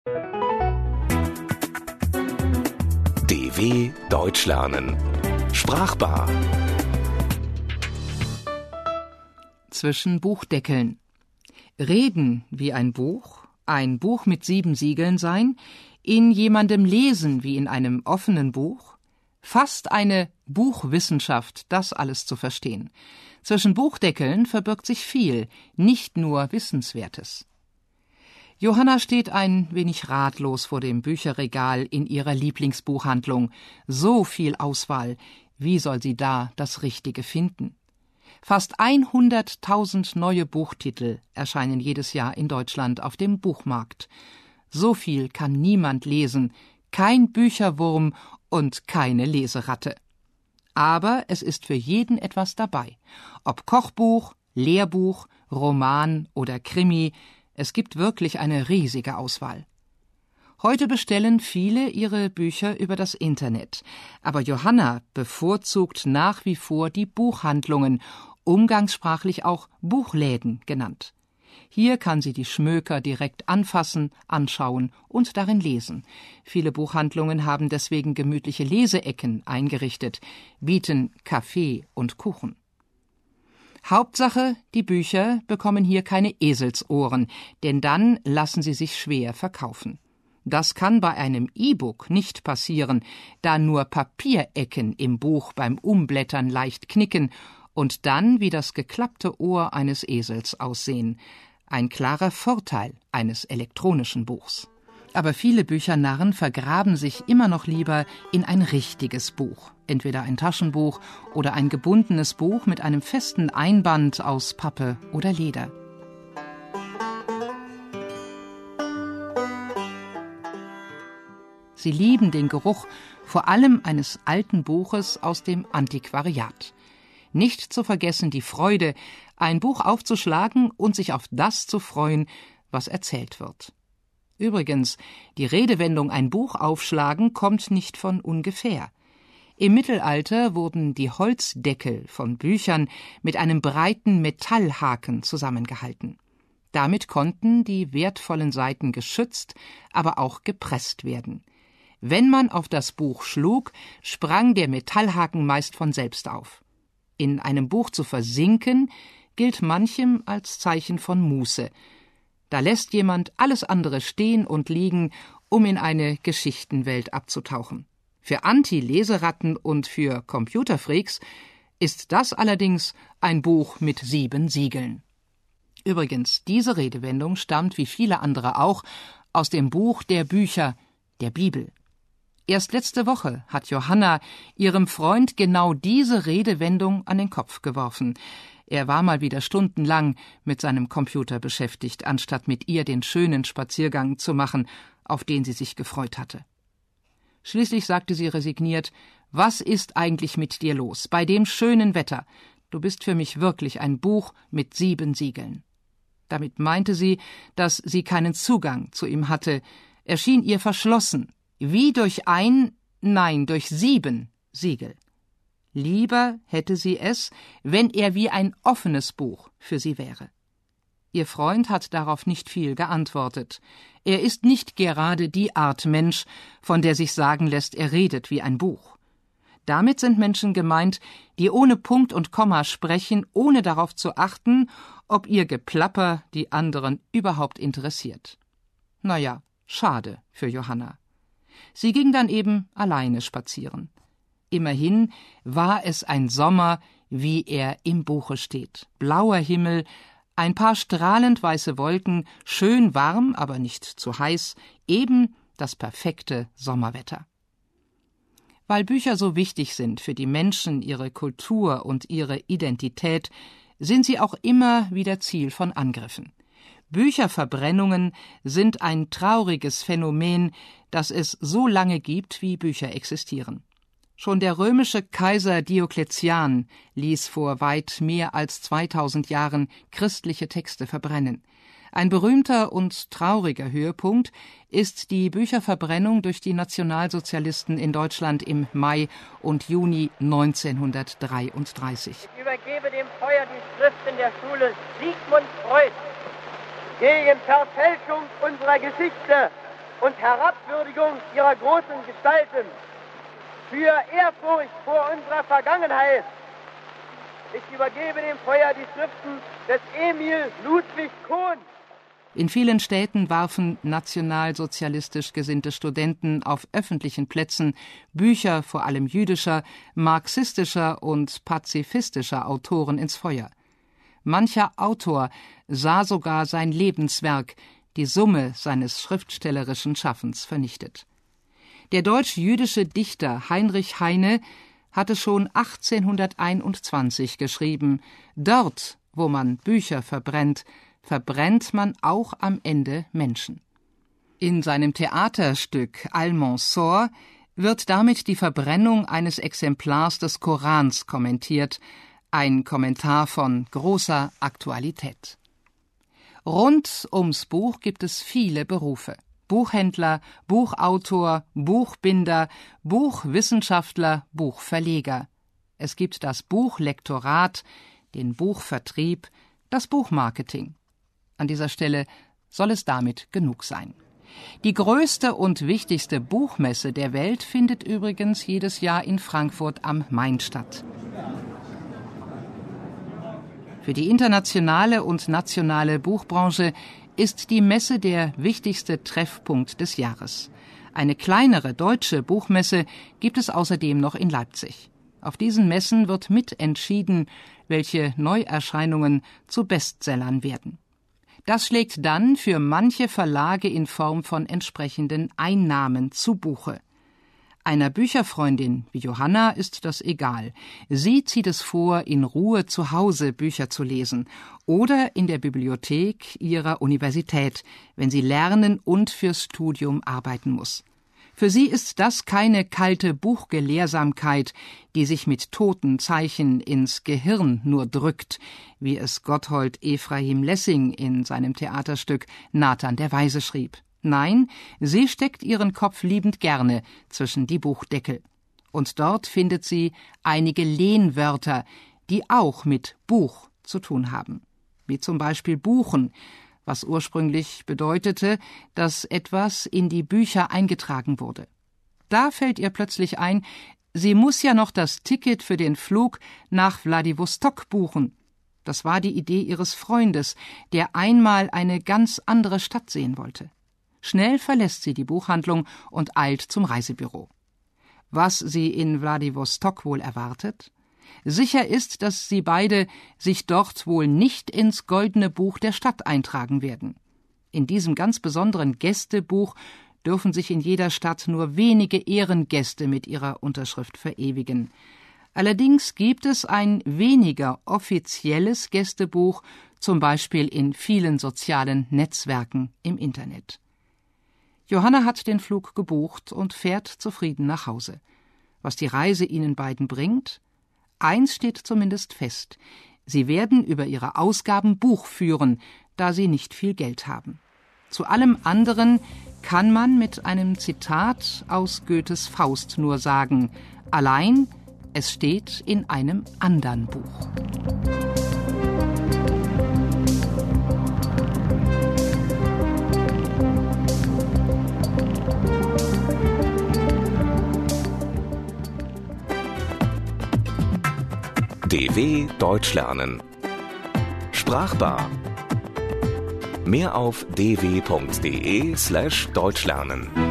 DW Deutsch lernen. Sprachbar. Zwischen Buchdeckeln. Reden wie ein Buch mit 7 Siegeln sein, in jemandem lesen wie in einem offenen Buch, fast eine Buchwissenschaft, das alles zu verstehen. Zwischen Buchdeckeln verbirgt sich viel, nicht nur Wissenswertes. Johanna steht ein wenig ratlos vor dem Bücherregal in ihrer Lieblingsbuchhandlung. So viel Auswahl, wie soll sie da das Richtige finden? Fast 100.000 neue Buchtitel erscheinen jedes Jahr in Deutschland auf dem Buchmarkt. So viel kann niemand lesen, kein Bücherwurm und keine Leseratte. Aber es ist für jeden etwas dabei. Ob Kochbuch, Lehrbuch, Roman oder Krimi, es gibt wirklich eine riesige Auswahl. Heute bestellen viele ihre Bücher über das Internet. Aber Johanna bevorzugt nach wie vor die Buchhandlungen, umgangssprachlich auch Buchläden genannt. Hier kann sie die Schmöker direkt anfassen, anschauen und darin lesen. Viele Buchhandlungen haben deswegen gemütliche Leseecken eingerichtet, bieten Kaffee und Kuchen. Hauptsache, die Bücher bekommen hier keine Eselsohren, denn dann lassen sie sich schwer verkaufen. Das kann bei einem E-Book nicht passieren, da nur Papierecken im Buch beim Umblättern leicht knicken und dann wie das geklappte Ohr eines Esels aussehen. Ein klarer Vorteil eines elektronischen Buchs. Aber viele Büchernarren vergraben sich immer noch lieber in ein richtiges Buch. Entweder ein Taschenbuch oder ein gebundenes Buch mit einem festen Einband aus Pappe oder Leder. Sie lieben den Geruch vor allem eines alten Buches aus dem Antiquariat. Nicht zu vergessen die Freude, ein Buch aufzuschlagen und sich auf das zu freuen, was erzählt wird. Übrigens, die Redewendung ein Buch aufschlagen kommt nicht von ungefähr. Im Mittelalter wurden die Holzdeckel von Büchern mit einem breiten Metallhaken zusammengehalten. Damit konnten die wertvollen Seiten geschützt, aber auch gepresst werden. Wenn man auf das Buch schlug, sprang der Metallhaken meist von selbst auf. In einem Buch zu versinken, gilt manchem als Zeichen von Muße. Da lässt jemand alles andere stehen und liegen, um in eine Geschichtenwelt abzutauchen. Für Anti-Leseratten und für Computerfreaks ist das allerdings ein Buch mit 7 Siegeln. Übrigens, diese Redewendung stammt wie viele andere auch aus dem Buch der Bücher, der Bibel. Erst letzte Woche hat Johanna ihrem Freund genau diese Redewendung an den Kopf geworfen. Er war mal wieder stundenlang mit seinem Computer beschäftigt, anstatt mit ihr den schönen Spaziergang zu machen, auf den sie sich gefreut hatte. Schließlich sagte sie resigniert: »Was ist eigentlich mit dir los, bei dem schönen Wetter? Du bist für mich wirklich ein Buch mit 7 Siegeln.« Damit meinte sie, dass sie keinen Zugang zu ihm hatte. Er schien ihr verschlossen, wie durch durch 7 Siegel. Lieber hätte sie es, wenn er wie ein offenes Buch für sie wäre. Ihr Freund hat darauf nicht viel geantwortet. Er ist nicht gerade die Art Mensch, von der sich sagen lässt, er redet wie ein Buch. Damit sind Menschen gemeint, die ohne Punkt und Komma sprechen, ohne darauf zu achten, ob ihr Geplapper die anderen überhaupt interessiert. Naja, schade für Johanna. Sie ging dann eben alleine spazieren. Immerhin war es ein Sommer, wie er im Buche steht. Blauer Himmel, ein paar strahlend weiße Wolken, schön warm, aber nicht zu heiß, eben das perfekte Sommerwetter. Weil Bücher so wichtig sind für die Menschen, ihre Kultur und ihre Identität, sind sie auch immer wieder Ziel von Angriffen. Bücherverbrennungen sind ein trauriges Phänomen, das es so lange gibt, wie Bücher existieren. Schon der römische Kaiser Diokletian ließ vor weit mehr als 2000 Jahren christliche Texte verbrennen. Ein berühmter und trauriger Höhepunkt ist die Bücherverbrennung durch die Nationalsozialisten in Deutschland im Mai und Juni 1933. Ich übergebe dem Feuer die Schriften der Schule Sigmund Freud gegen Verfälschung unserer Geschichte und Herabwürdigung ihrer großen Gestalten, für Ehrfurcht vor unserer Vergangenheit. Ich übergebe dem Feuer die Schriften des Emil Ludwig Kohn. In vielen Städten warfen nationalsozialistisch gesinnte Studenten auf öffentlichen Plätzen Bücher vor allem jüdischer, marxistischer und pazifistischer Autoren ins Feuer. Mancher Autor sah sogar sein Lebenswerk, die Summe seines schriftstellerischen Schaffens, vernichtet. Der deutsch-jüdische Dichter Heinrich Heine hatte schon 1821 geschrieben: Dort, wo man Bücher verbrennt, verbrennt man auch am Ende Menschen. In seinem Theaterstück Almansor wird damit die Verbrennung eines Exemplars des Korans kommentiert, ein Kommentar von großer Aktualität. Rund ums Buch gibt es viele Berufe: Buchhändler, Buchautor, Buchbinder, Buchwissenschaftler, Buchverleger. Es gibt das Buchlektorat, den Buchvertrieb, das Buchmarketing. An dieser Stelle soll es damit genug sein. Die größte und wichtigste Buchmesse der Welt findet übrigens jedes Jahr in Frankfurt am Main statt. Für die internationale und nationale Buchbranche ist die Messe der wichtigste Treffpunkt des Jahres. Eine kleinere deutsche Buchmesse gibt es außerdem noch in Leipzig. Auf diesen Messen wird mitentschieden, welche Neuerscheinungen zu Bestsellern werden. Das schlägt dann für manche Verlage in Form von entsprechenden Einnahmen zu Buche. Einer Bücherfreundin wie Johanna ist das egal. Sie zieht es vor, in Ruhe zu Hause Bücher zu lesen oder in der Bibliothek ihrer Universität, wenn sie lernen und fürs Studium arbeiten muss. Für sie ist das keine kalte Buchgelehrsamkeit, die sich mit toten Zeichen ins Gehirn nur drückt, wie es Gotthold Ephraim Lessing in seinem Theaterstück Nathan der Weise schrieb. Nein, sie steckt ihren Kopf liebend gerne zwischen die Buchdeckel. Und dort findet sie einige Lehnwörter, die auch mit Buch zu tun haben. Wie zum Beispiel buchen, was ursprünglich bedeutete, dass etwas in die Bücher eingetragen wurde. Da fällt ihr plötzlich ein, sie muss ja noch das Ticket für den Flug nach Wladiwostok buchen. Das war die Idee ihres Freundes, der einmal eine ganz andere Stadt sehen wollte. Schnell verlässt sie die Buchhandlung und eilt zum Reisebüro. Was sie in Wladiwostok wohl erwartet? Sicher ist, dass sie beide sich dort wohl nicht ins goldene Buch der Stadt eintragen werden. In diesem ganz besonderen Gästebuch dürfen sich in jeder Stadt nur wenige Ehrengäste mit ihrer Unterschrift verewigen. Allerdings gibt es ein weniger offizielles Gästebuch, zum Beispiel in vielen sozialen Netzwerken im Internet. Johanna hat den Flug gebucht und fährt zufrieden nach Hause. Was die Reise ihnen beiden bringt? Eins steht zumindest fest: Sie werden über ihre Ausgaben Buch führen, da sie nicht viel Geld haben. Zu allem anderen kann man mit einem Zitat aus Goethes Faust nur sagen: Allein, es steht in einem andern Buch. DW Deutsch lernen. Sprachbar. Mehr auf dw.de/deutschlernen.